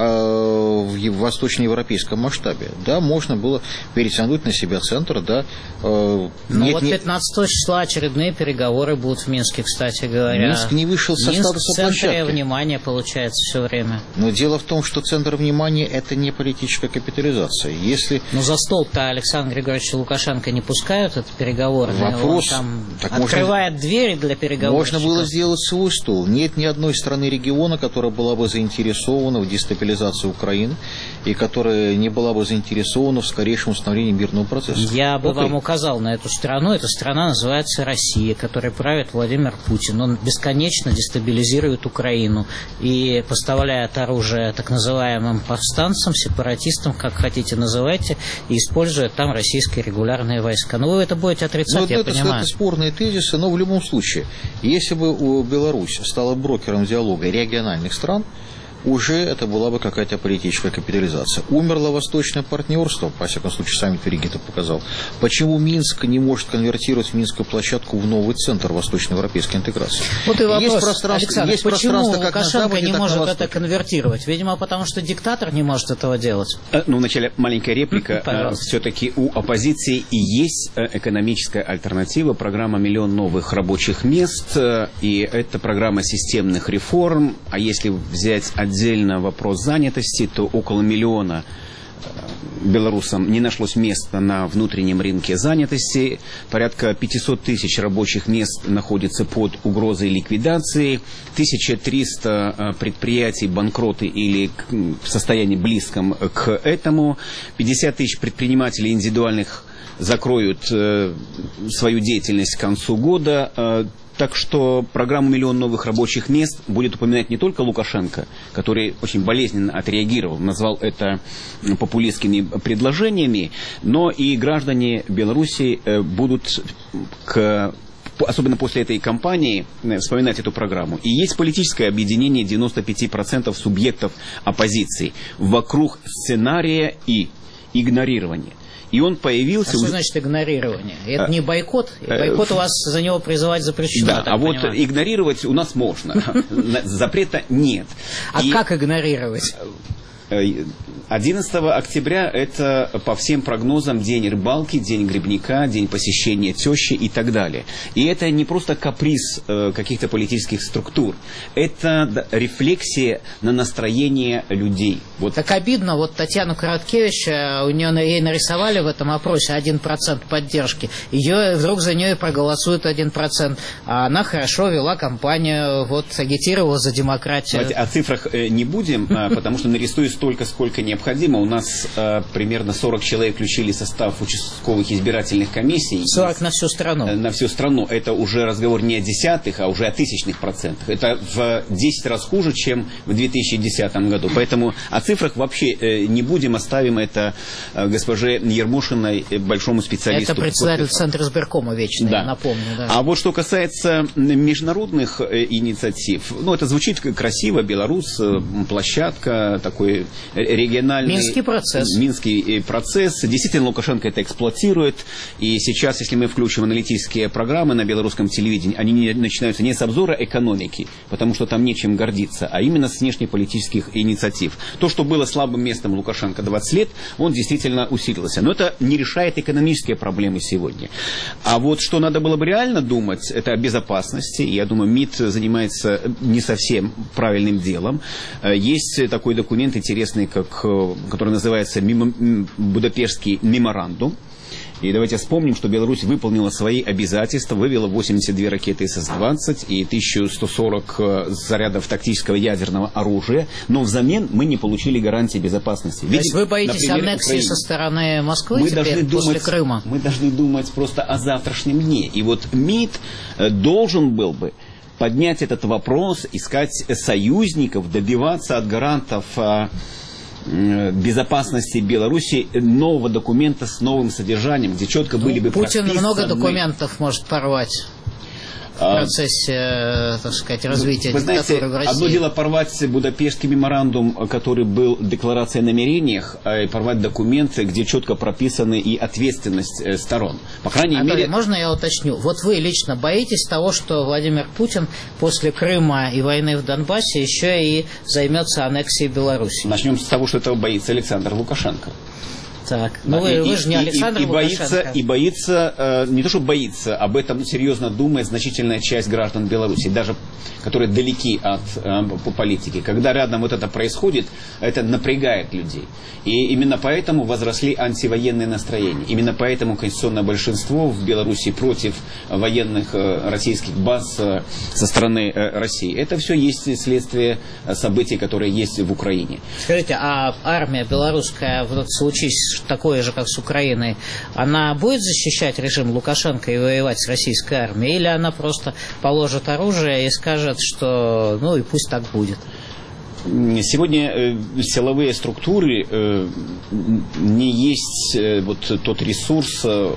в восточноевропейском масштабе. Да, можно было перетянуть на себя центр, да. Ну Нет, вот пятнадцатого числа очередные переговоры будут в Минске, кстати говоря. Минск не вышел со Минск статуса в центре площадки. Внимания получается все время. Но дело в том, что центр внимания – это не политическая капитализация. Если... Но за стол-то Александр Григорьевич Лукашенко не пускают, это переговоры. Вопрос... Он там так открывает можно... двери для переговоров. Можно было сделать свой стол. Нет ни одной страны региона, которая была бы заинтересована в дестабилизации Украины и которая не была бы заинтересована в скорейшем установлении мирного процесса. Я бы Окей. вам указал на эту страну. Эта страна называется Россия, которой правит Владимир Путин. Он бесконечно дестабилизирует Украину и поставляет оружие так называемым повстанцам, сепаратистам, как хотите называйте, и использует там российские регулярные войска. Но вы это будете отрицать, ну, я это, понимаю. Это спорные тезисы, но в любом случае, если бы Беларусь стала брокером диалога региональных стран, уже это была бы какая-то политическая капитализация. Умерло восточное партнерство, во всяком случае, саммит в Риге это показал. Почему Минск не может конвертировать Минскую площадку в новый центр восточноевропейской интеграции? Вот и вопрос, есть пространство, Александр, есть почему пространство как Лукашенко на Западе, не так может на это Востоке? конвертировать? Видимо, потому что диктатор не может этого делать. Ну, вначале маленькая реплика. Пожалуйста. Все-таки у оппозиции и есть экономическая альтернатива, программа «Миллион новых рабочих мест», и это программа системных реформ. А если взять отдельно вопрос занятости, то около миллиона белорусам не нашлось места на внутреннем рынке занятости. Порядка пятьсот тысяч рабочих мест находится под угрозой ликвидации. тысяча триста предприятий банкроты или в состоянии близком к этому. пятьдесят тысяч предпринимателей индивидуальных закроют свою деятельность к концу года. Так что программу «Миллион новых рабочих мест» будет упоминать не только Лукашенко, который очень болезненно отреагировал, назвал это популистскими предложениями, но и граждане Беларуси будут, к, особенно после этой кампании, вспоминать эту программу. И есть политическое объединение девяносто пять процентов субъектов оппозиции вокруг сценария и игнорирования. И он появился... А что значит игнорирование? Это не бойкот? Бойкот у вас за него призывать запрещено. Да, а вот понимаю. игнорировать у нас можно. Запрета нет. А И... как игнорировать? одиннадцатого октября это по всем прогнозам день рыбалки, день грибника, день посещения тещи и так далее. И это не просто каприз э, каких-то политических структур, это да, рефлексия на настроение людей. Вот. Так обидно, вот Татьяну Короткевич, у нее, ей нарисовали в этом опросе один процент поддержки, ее вдруг за нее проголосует один процент, а она хорошо вела кампанию, вот агитировала за демократию. Давайте о цифрах э, не будем, э, потому что нарисую столько, сколько необходимо. У нас э, примерно сорок человек включили состав участковых избирательных комиссий. сорок на всю страну. На всю страну. Это уже разговор не о десятых, а уже о тысячных процентах. Это в десять раз хуже, чем в две тысячи десятом году. Поэтому о цифрах вообще э, не будем, оставим это э, госпоже Ермошиной, э, большому специалисту. Это председатель Центра избиркома вечный, да. Напомню. Да. А вот что касается международных э, инициатив, ну, это звучит красиво, Беларусь, э, площадка, такой региональный... Минский процесс. Минский процесс. Действительно, Лукашенко это эксплуатирует. И сейчас, если мы включим аналитические программы на белорусском телевидении, они не, начинаются не с обзора экономики, потому что там нечем гордиться, а именно с внешнеполитических инициатив. То, что было слабым местом Лукашенко двадцать лет, он действительно усилился. Но это не решает экономические проблемы сегодня. А вот что надо было бы реально думать, это о безопасности. Я думаю, МИД занимается не совсем правильным делом. Есть такой документ интересный, как, который называется Будапештский меморандум. И давайте вспомним, что Беларусь выполнила свои обязательства, вывела восемьдесят две ракеты эс эс двадцать и тысяча сто сорок зарядов тактического ядерного оружия, но взамен мы не получили гарантии безопасности. То есть вы боитесь аннексии Украины со стороны Москвы мы теперь, после думать, Крыма? Мы должны думать просто о завтрашнем дне. И вот МИД должен был бы поднять этот вопрос, искать союзников, добиваться от гарантов безопасности Беларуси нового документа с новым содержанием, где четко были бы прописаны... Путин много документов мы... может порвать в процессе, так сказать, развития Вы диктатуры знаете, в России. Одно дело порвать Будапештский меморандум, который был декларацией о намерениях, и порвать документы, где четко прописаны и ответственность сторон. По крайней Анатолий, мере... можно я уточню? Вот вы лично боитесь того, что Владимир Путин после Крыма и войны в Донбассе еще и займется аннексией Беларуси? Начнем с того, что этого боится Александр Лукашенко. Так, ну вы, и, вы же не Александр и, и, Лукашенко. Боится, и боится, э, не то что боится, об этом серьезно думает значительная часть граждан Беларуси, даже которые далеки от э, политики. Когда рядом вот это происходит, это напрягает людей. И именно поэтому возросли антивоенные настроения. Именно поэтому конституционное большинство в Беларуси против военных э, российских баз э, со стороны э, России. Это все есть следствие событий, которые есть в Украине. Скажите, а армия белорусская в этот случай такое же, как с Украиной, она будет защищать режим Лукашенко и воевать с российской армией, или она просто положит оружие и скажет, что ну и пусть так будет? Сегодня э, силовые структуры э, не есть э, вот тот ресурс. Э,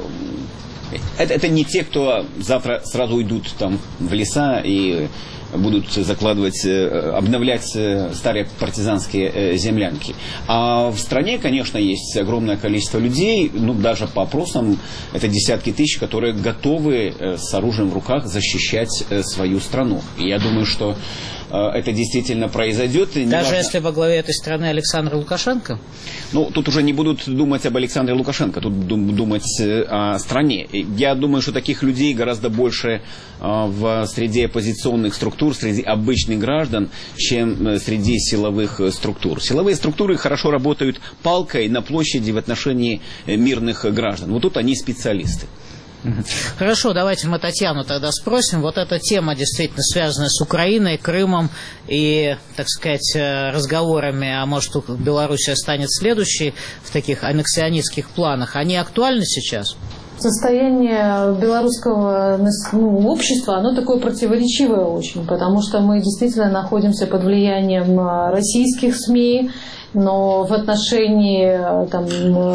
это, это не те, кто завтра сразу уйдут там в леса и будут закладывать, обновлять старые партизанские землянки. А в стране, конечно, есть огромное количество людей, ну, даже по опросам, это десятки тысяч, которые готовы с оружием в руках защищать свою страну. И я думаю, что это действительно произойдет. Даже неважно... если во главе этой страны Александр Лукашенко? Ну, тут уже не будут думать об Александре Лукашенко, тут думать о стране. Я думаю, что таких людей гораздо больше в среде оппозиционных структур, среди обычных граждан, чем среди силовых структур. Силовые структуры хорошо работают палкой на площади в отношении мирных граждан. Вот тут они специалисты. Хорошо, давайте мы Татьяну тогда спросим. Вот эта тема действительно связана с Украиной, Крымом и, так сказать, разговорами, а может, Белоруссия станет следующей в таких аннексионистских планах. Они актуальны сейчас? Состояние белорусского ну, общества, оно такое противоречивое очень, потому что мы действительно находимся под влиянием российских СМИ, но в отношении там,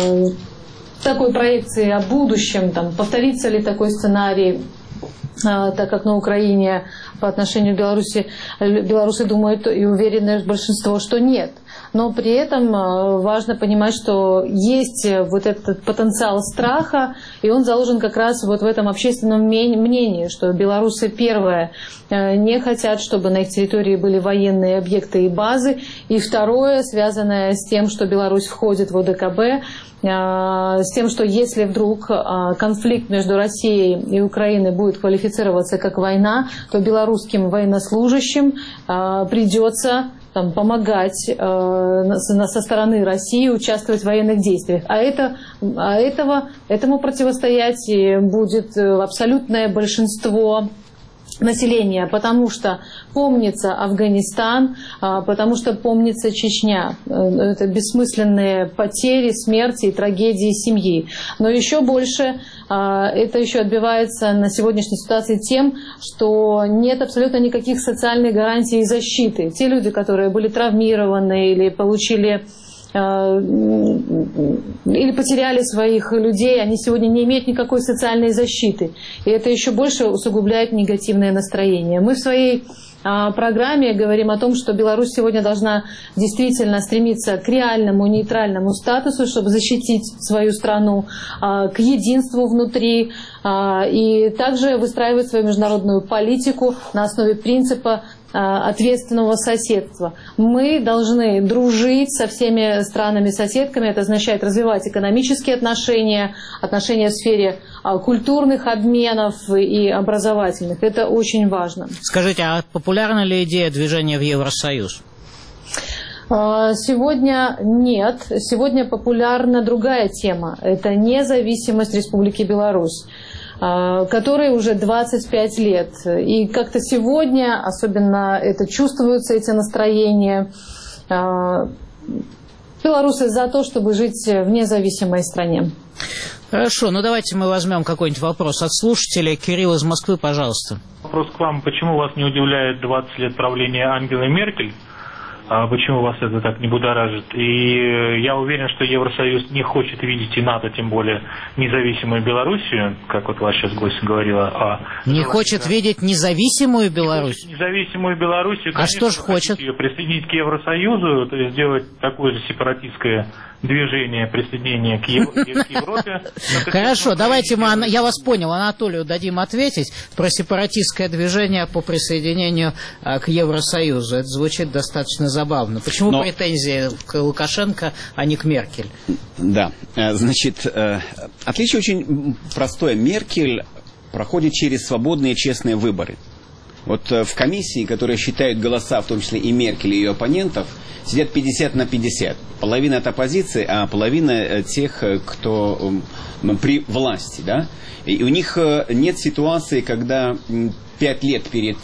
такой проекции о будущем, там, повторится ли такой сценарий, так как на Украине по отношению к Беларуси, белорусы думают и уверены большинство, что нет. Но при этом важно понимать, что есть вот этот потенциал страха, и он заложен как раз вот в этом общественном мнении, что белорусы, первое, не хотят, чтобы на их территории были военные объекты и базы, и второе, связанное с тем, что Беларусь входит в ОДКБ, с тем, что если вдруг конфликт между Россией и Украиной будет квалифицироваться как война, то белорусским военнослужащим придется там, помогать э, со стороны России участвовать в военных действиях. А, это, а этого, этому противостоять будет абсолютное большинство населения, потому что помнится Афганистан, потому что помнится Чечня. Это бессмысленные потери, смерти и трагедии семьи. Но еще больше это еще отбивается на сегодняшней ситуации тем, что нет абсолютно никаких социальных гарантий и защиты. Те люди, которые были травмированы или получили или потеряли своих людей, они сегодня не имеют никакой социальной защиты. И это еще больше усугубляет негативное настроение. Мы в своей программе говорим о том, что Беларусь сегодня должна действительно стремиться к реальному нейтральному статусу, чтобы защитить свою страну, к единству внутри и также выстраивать свою международную политику на основе принципа ответственного соседства. Мы должны дружить со всеми странами-соседками. Это означает развивать экономические отношения, отношения в сфере культурных обменов и образовательных. Это очень важно. Скажите, а популярна ли идея движения в Евросоюз? Сегодня нет. Сегодня популярна другая тема. Это независимость Республики Беларусь, которой уже двадцать пять лет. И как-то сегодня, особенно это чувствуются, эти настроения, белорусы за то, чтобы жить в независимой стране. Хорошо, ну давайте мы возьмем какой-нибудь вопрос от слушателей. Кирилл из Москвы, пожалуйста. Вопрос к вам. Почему вас не удивляет двадцать лет правления Ангелы Меркель? А почему вас это так не будоражит? И я уверен, что Евросоюз не хочет видеть, и НАТО, тем более, независимую Белоруссию, как вот вас сейчас гость говорила. А не хочет видеть независимую Белоруссию? Независимую Белоруссию. А что же хочет? Ее присоединить к Евросоюзу, то есть сделать такое же сепаратистское движение присоединения к, Ев... к Европе. Хорошо, давайте мы, я вас понял, Анатолию дадим ответить про сепаратистское движение по присоединению к Евросоюзу. Это звучит достаточно забавно. Почему Но... претензии к Лукашенко, а не к Меркель? Да, значит, отличие очень простое. Меркель проходит через свободные и честные выборы. Вот в комиссии, которые считают голоса, в том числе и Меркель, и ее оппонентов, сидят пятьдесят на пятьдесят. Половина от оппозиции, а половина тех, кто при власти. Да? И у них нет ситуации, когда пять лет перед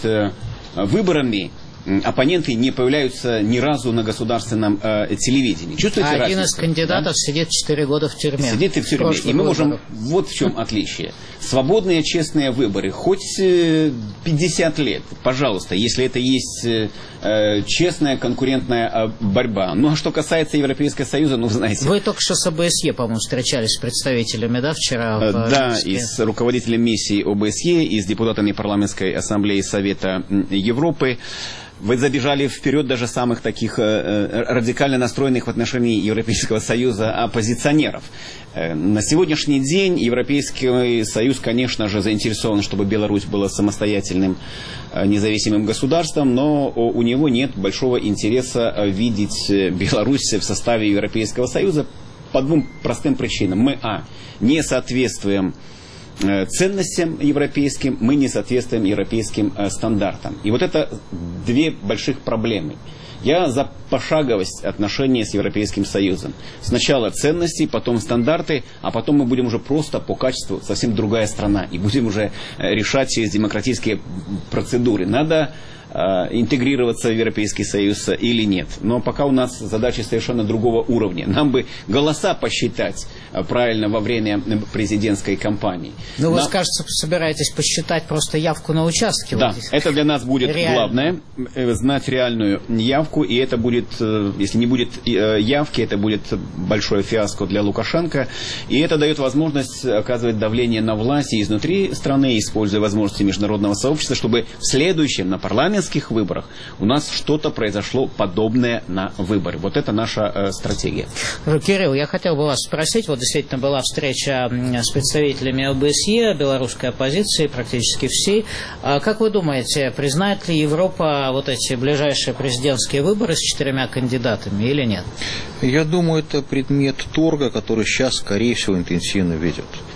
выборами оппоненты не появляются ни разу на государственном э, телевидении. Чувствуете а разницу? Один из кандидатов да? сидит четыре года в тюрьме. Сидит и в тюрьме. И мы можем... Выборов. Вот в чем отличие. Свободные, честные выборы. Хоть пятьдесят лет, пожалуйста, если это есть э, честная конкурентная борьба. Ну, а что касается Европейского Союза, ну, вы знаете... Вы только что с ОБСЕ, по-моему, встречались с представителями, да, вчера? В да, и с руководителем миссии ОБСЕ, и с депутатами Парламентской ассамблеи Совета Европы. Вы забежали вперед даже самых таких э, радикально настроенных в отношении Европейского Союза оппозиционеров. Э, на сегодняшний день Европейский Союз, конечно же, заинтересован, чтобы Беларусь была самостоятельным э, независимым государством, но у него нет большого интереса видеть Беларусь в составе Европейского Союза по двум простым причинам. Мы, а, не соответствуем ценностям европейским, мы не соответствуем европейским э, стандартам. И вот это две больших проблемы. Я за пошаговость отношения с Европейским Союзом. Сначала ценности, потом стандарты, а потом мы будем уже просто по качеству совсем другая страна. И будем уже решать через демократические процедуры. Надо э, интегрироваться в Европейский Союз или нет. Но пока у нас задачи совершенно другого уровня. Нам бы голоса посчитать э, правильно во время президентской кампании. Ну, вы, Нам... кажется, собираетесь посчитать просто явку на участке. Да, вот это для нас будет Реально. главное, э, знать реальную явку, и это будет, э, если не будет э, явки, это будет большое фиаско для Лукашенко, и это дает возможность оказывать давление на власти изнутри страны, используя возможности международного сообщества, чтобы в следующем, на парламентских выборах, у нас что-то произошло подобное на выборы. Вот это наша э, стратегия. Кирилл, я хотел бы вас спросить, вот действительно была встреча с представителями ОБСЕ, белорусской оппозиции, практически всей. Как вы думаете, признает ли Европа вот эти ближайшие президентские выборы с четырьмя кандидатами или нет? Я думаю, это предмет торга, который сейчас, скорее всего, интенсивно ведет.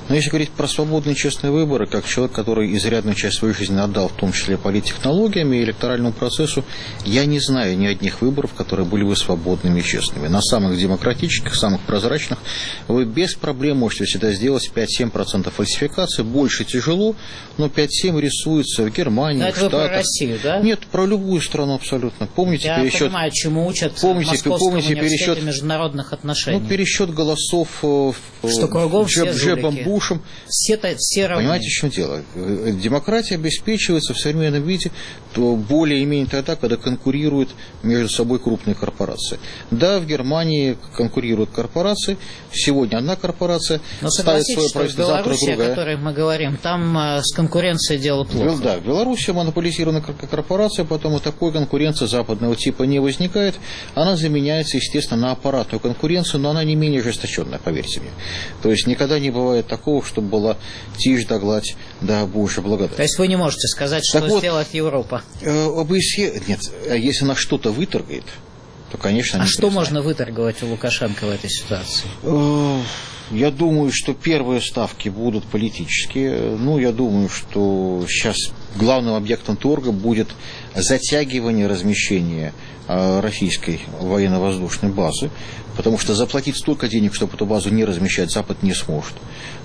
Но если говорить про свободные и честные выборы, как человек, который изрядную часть своей жизни отдал, в том числе политтехнологиями и электоральному процессу, я не знаю ни одних выборов, которые были бы свободными и честными. На самых демократических, самых прозрачных вы без проблем можете всегда сделать пять-семь процентов фальсификации. Больше тяжело, но пять-семь рисуется в Германии, но в это Штатах. Вы про Россию, да? Нет, про любую страну абсолютно. Помните я пересчет... понимаю, чему учат помните, в Московском помните университете пересчет... международных отношений. Ну, пересчет голосов в что кругом Джеб, все Джебом Бушем. Все, все равны. Понимаете, в чем дело? Демократия обеспечивается в современном виде то более-менее тогда, когда конкурируют между собой крупные корпорации. Да, в Германии конкурируют корпорации. Сегодня одна корпорация но ставит свое правительство, завтра другая. О которой мы говорим, там э, с конкуренцией дело плохо. Да, в Беларуси монополизирована корпорация, поэтому такой конкуренции западного типа не возникает. Она заменяется, естественно, на аппаратную конкуренцию, но она не менее ожесточенная, поверьте мне. То есть никогда не бывает такого, чтобы была тишь да гладь, да больше благодать. То есть вы не можете сказать, что так вот, сделает Европа? Э, ОБСЕ, нет, если она что-то выторгает, то, конечно, а не что признают. Можно выторговать у Лукашенко в этой ситуации? Э, я думаю, что первые ставки будут политические. Ну, я думаю, что сейчас главным объектом торга будет затягивание размещения российской военно-воздушной базы, потому что заплатить столько денег, чтобы эту базу не размещать, Запад не сможет.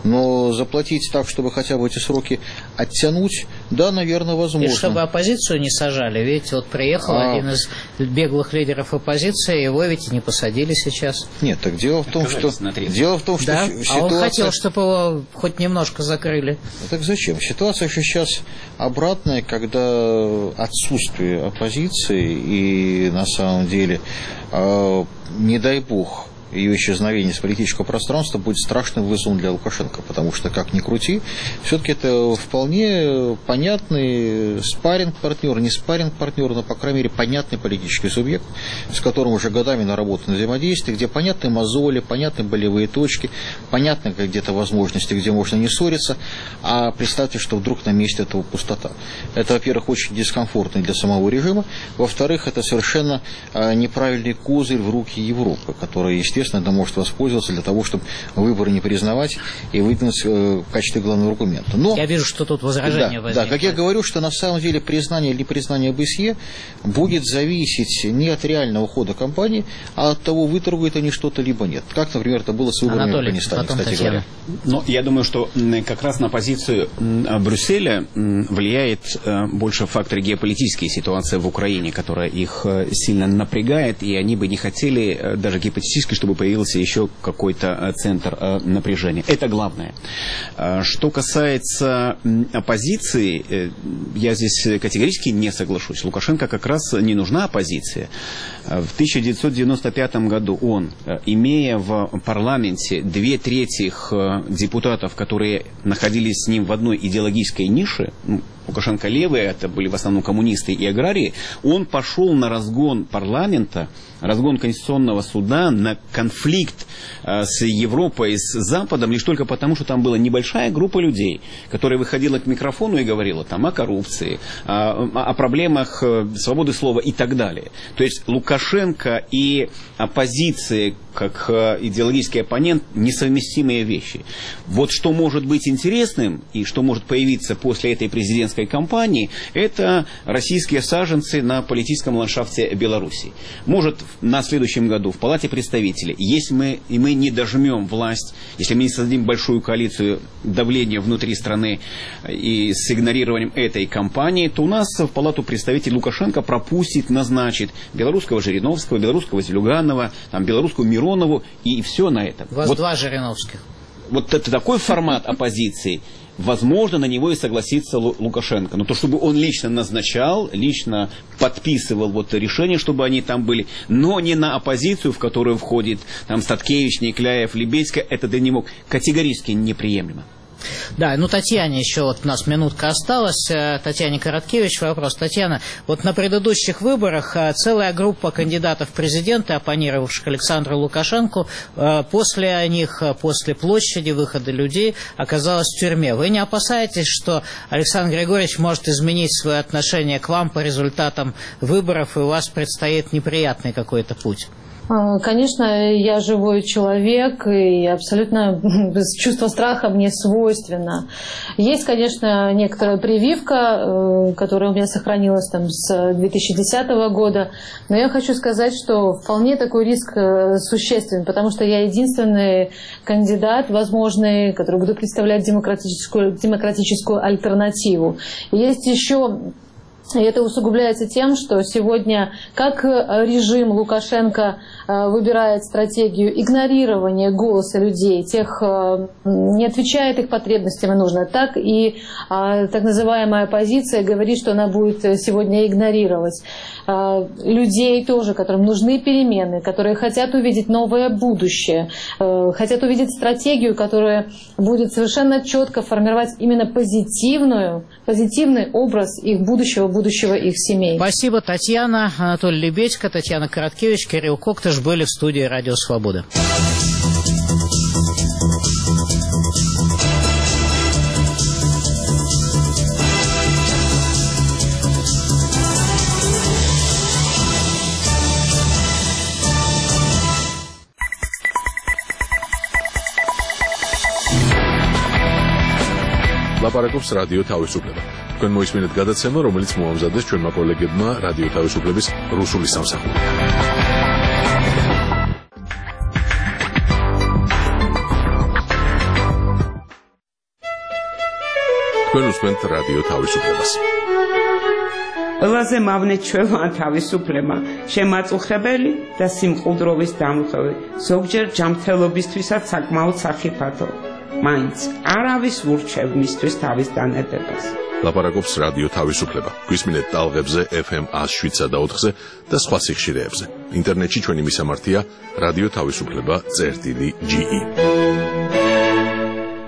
Но заплатить так, чтобы хотя бы эти сроки оттянуть, да, наверное, возможно. И чтобы оппозицию не сажали. Видите, вот приехал а... один из беглых лидеров оппозиции, его ведь и не посадили сейчас. Нет, так дело в том, что... Дело в том, что да? ситуация... А он хотел, чтобы его хоть немножко закрыли. Так зачем? Ситуация же сейчас обратная, когда отсутствие оппозиции и на самом деле, э, не дай бог, ее исчезновение с политического пространства будет страшным вызовом для Лукашенко, потому что, как ни крути, все-таки это вполне понятный спарринг-партнер, не спарринг-партнер, но, по крайней мере, понятный политический субъект, с которым уже годами наработано взаимодействие, где понятны мозоли, понятны болевые точки, понятны где-то возможности, где можно не ссориться, а представьте, что вдруг на месте этого пустота. Это, во-первых, очень дискомфортно для самого режима, во-вторых, это совершенно неправильный козырь в руки Европы, которая, естественно, Естественно, это может воспользоваться для того, чтобы выборы не признавать и выдвинуть в качестве главного аргумента. Но, я вижу, что тут возражение да, возникает. Да, как я говорю, что на самом деле признание или непризнание ОБСЕ будет зависеть не от реального хода кампании, а от того, выторгуют они что-то, либо нет. Как, например, это было с выборами Анатолий, в Афганистане, кстати Татьяна. говоря. Но я думаю, что как раз на позицию Брюсселя влияет больше фактор геополитической ситуации в Украине, которая их сильно напрягает, и они бы не хотели даже геополитически, чтобы появился еще какой-то центр напряжения. Это главное. Что касается оппозиции, я здесь категорически не соглашусь. Лукашенко как раз не нужна оппозиция. В тысяча девятьсот девяносто пятом году он, имея в парламенте две трети депутатов, которые находились с ним в одной идеологической нише, Лукашенко левые, это были в основном коммунисты и аграрии, он пошел на разгон парламента, разгон Конституционного суда, на конфликт э, с Европой, с Западом, лишь только потому, что там была небольшая группа людей, которая выходила к микрофону и говорила там о коррупции, о, о проблемах свободы слова и так далее. То есть Лукашенко и оппозиция как идеологический оппонент несовместимые вещи. Вот что может быть интересным и что может появиться после этой президентской кампании, это российские саженцы на политическом ландшафте Беларуси. Может на следующем году в Палате представителей, если мы, и мы не дожмем власть, если мы не создадим большую коалицию давления внутри страны и с игнорированием этой кампании, то у нас в Палату представителей Лукашенко пропустит, назначит белорусского Жириновского, белорусского Зелюганова, там, белорусского Миронову, и все на этом. У вас вот, два Жириновских. Вот это такой формат оппозиции. Возможно, на него и согласится Лукашенко. Но то, чтобы он лично назначал, лично подписывал вот решения, чтобы они там были, но не на оппозицию, в которую входит там Статкевич, Никляев, Лебедько, это для него категорически неприемлемо. Да, ну Татьяне еще вот у нас минутка осталась. Татьяне Короткевич вопрос. Татьяна, вот на предыдущих выборах целая группа кандидатов в президенты, оппонировавших Александру Лукашенко, после них, после площади выхода людей, оказалась в тюрьме. Вы не опасаетесь, что Александр Григорьевич может изменить свое отношение к вам по результатам выборов, и у вас предстоит неприятный какой-то путь? Конечно, я живой человек, и абсолютно чувство страха мне свойственно. Есть, конечно, некоторая прививка, которая у меня сохранилась там с две тысячи десятого года, но я хочу сказать, что вполне такой риск существенен, потому что я единственный кандидат, возможный, который будет представлять демократическую, демократическую альтернативу. И есть еще... И это усугубляется тем, что сегодня как режим Лукашенко выбирает стратегию игнорирования голоса людей, тех, не отвечает их потребностям и нужно, так и так называемая оппозиция говорит, что она будет сегодня игнорировать людей тоже, которым нужны перемены, которые хотят увидеть новое будущее, хотят увидеть стратегию, которая будет совершенно четко формировать именно позитивную, позитивный образ их будущего, будущего их семей. Спасибо, Татьяна. Анатолий Лебедько, Татьяна Короткевич, Кирилл Коктыш были в студии «Радио Свобода». ლაპარაკობს რადიო თავისუფლება. თქვენ მოისმინეთ გადაცემა, რომელიც მოამზადეს ჩვენმა კოლეგებმა რადიო თავისუფლების რუსული სამსახური. თქვენ უსმენთ რადიო თავისუფლებას. ყველაზე მავნე ჩვეულა თავისუფლება, შემაწუხებელი და სიმყუდროვის დამხევი, ზოგჯერ ჯანმრთელობისთვისაც საკმაოდ სახიფათო. მაინც არავის ურჩევ მისთვის თავის დანებებას. ლაპარაკობს რადიო თავისუფლება. გვისმინეთ ტალღებზე ეფ ემ one oh seven და ოთხზე და სხვა სიხშირეებზე. ინტერნეტში ჩვენი მისამართია რადიო თავისუფლება წერტილი ჯი ი.